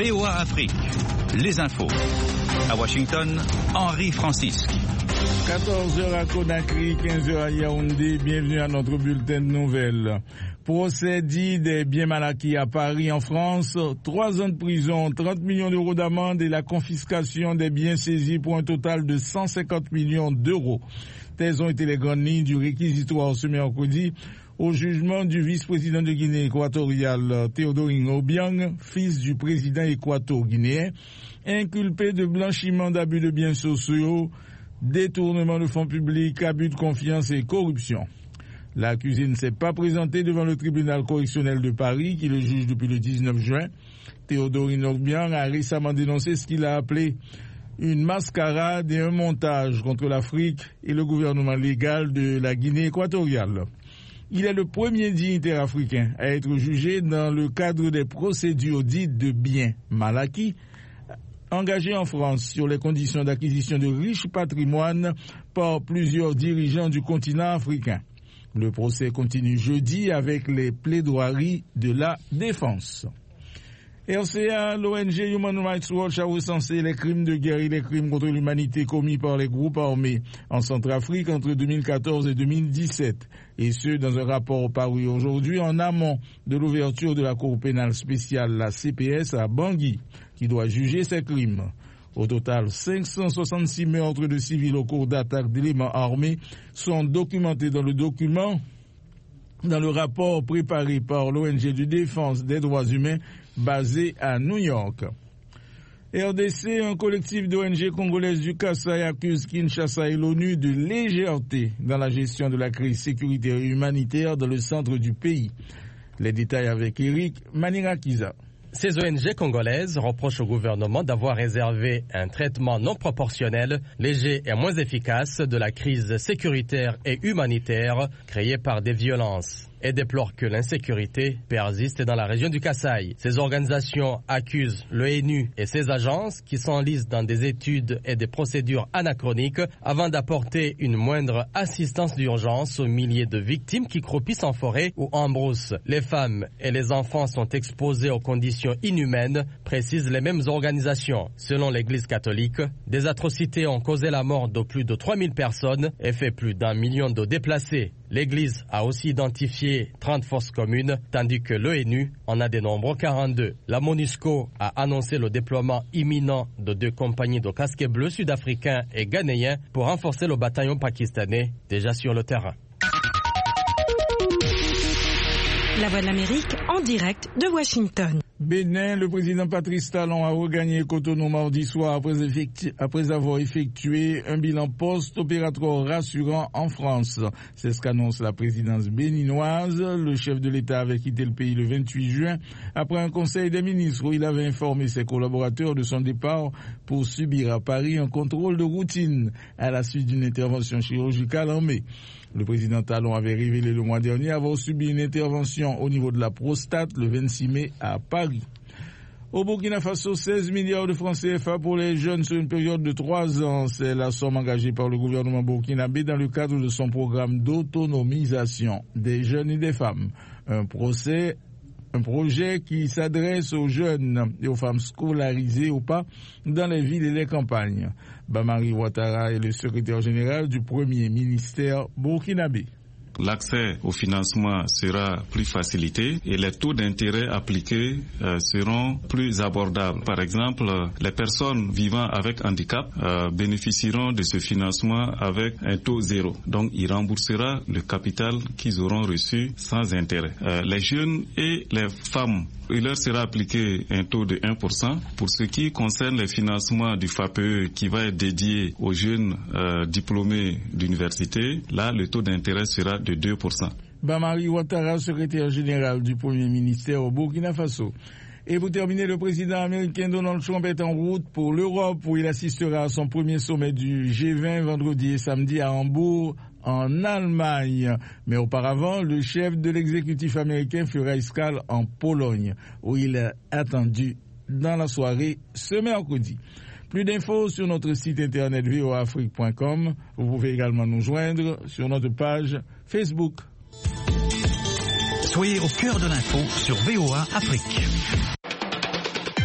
VOA Afrique, les infos. À Washington, Henri Francisque. 14h à Conakry, 15h à Yaoundé, bienvenue à notre bulletin de nouvelles. Procès dit des biens mal acquis à Paris en France, 3 ans de prison, 30 millions d'euros d'amende et la confiscation des biens saisis pour un total de 150 millions d'euros. Telles ont été les grandes lignes du réquisitoire ce mercredi au jugement du vice-président de Guinée équatoriale Théodorin Obiang, fils du président équato-guinéen, inculpé de blanchiment d'abus de biens sociaux, détournement de fonds publics, abus de confiance et corruption. L'accusé ne s'est pas présenté devant le tribunal correctionnel de Paris, qui le juge depuis le 19 juin. Théodorin Obiang a récemment dénoncé ce qu'il a appelé une mascarade et un montage contre l'Afrique et le gouvernement légal de la Guinée équatoriale. Il est le premier dignitaire africain à être jugé dans le cadre des procédures dites de biens mal acquis, engagé en France sur les conditions d'acquisition de riches patrimoines par plusieurs dirigeants du continent africain. Le procès continue jeudi avec les plaidoiries de la défense. RCA, l'ONG Human Rights Watch a recensé les crimes de guerre et les crimes contre l'humanité commis par les groupes armés en Centrafrique entre 2014 et 2017, et ce dans un rapport paru aujourd'hui en amont de l'ouverture de la Cour pénale spéciale, la CPS, à Bangui, qui doit juger ces crimes. Au total, 566 meurtres de civils au cours d'attaques d'éléments armés sont documentés dans le rapport préparé par l'ONG de défense des droits humains basé à New York. RDC, un collectif d'ONG congolaises du Kasaï accuse Kinshasa et l'ONU de légèreté dans la gestion de la crise sécuritaire et humanitaire dans le centre du pays. Les détails avec Eric Manirakiza. Ces ONG congolaises reprochent au gouvernement d'avoir réservé un traitement non proportionnel, léger et moins efficace de la crise sécuritaire et humanitaire créée par des violences, et déplorent que l'insécurité persiste dans la région du Kasaï. Ces organisations accusent l'ONU et ses agences qui s'enlisent dans des études et des procédures anachroniques avant d'apporter une moindre assistance d'urgence aux milliers de victimes qui croupissent en forêt ou en brousse. Les femmes et les enfants sont exposés aux conditions inhumaines, précisent les mêmes organisations. Selon l'Église catholique, des atrocités ont causé la mort de plus de 3000 personnes et fait plus d'1 million de déplacés. L'Église a aussi identifié 30 forces communes, tandis que l'ONU en a dénombré 42. La MONUSCO a annoncé le déploiement imminent de 2 compagnies de casques bleus sud-africains et ghanéens pour renforcer le bataillon pakistanais déjà sur le terrain. La Voix de l'Amérique en direct de Washington. Bénin, le président Patrice Talon a regagné Cotonou mardi soir après avoir effectué un bilan post-opératoire rassurant en France. C'est ce qu'annonce la présidence béninoise. Le chef de l'État avait quitté le pays le 28 juin après un conseil des ministres où il avait informé ses collaborateurs de son départ pour subir à Paris un contrôle de routine à la suite d'une intervention chirurgicale en mai. Le président Talon avait révélé le mois dernier avoir subi une intervention au niveau de la prostate le 26 mai à Paris. Au Burkina Faso, 16 milliards de francs CFA pour les jeunes sur une période de 3 ans. C'est la somme engagée par le gouvernement burkinabé dans le cadre de son programme d'autonomisation des jeunes et des femmes. Un projet qui s'adresse aux jeunes et aux femmes scolarisées ou pas dans les villes et les campagnes. Bamari Ouattara est le secrétaire général du premier ministère burkinabé. L'accès au financement sera plus facilité et les taux d'intérêt appliqués seront plus abordables. Par exemple, les personnes vivant avec handicap bénéficieront de ce financement avec un taux zéro. Donc, il remboursera le capital qu'ils auront reçu sans intérêt. Les jeunes et les femmes, il leur sera appliqué un taux de 1%. Pour ce qui concerne les financements du FAPE qui va être dédié aux jeunes diplômés d'université, là, le taux d'intérêt sera de 2%. Bamari Ouattara, secrétaire général du Premier ministère au Burkina Faso. Et pour terminer, le président américain Donald Trump est en route pour l'Europe où il assistera à son premier sommet du G20 vendredi et samedi à Hambourg, en Allemagne. Mais auparavant, le chef de l'exécutif américain fera escale en Pologne où il est attendu dans la soirée ce mercredi. Plus d'infos sur notre site internet voaafrique.com. Vous pouvez également nous joindre sur notre page Facebook. Soyez au cœur de l'info sur VOA Afrique.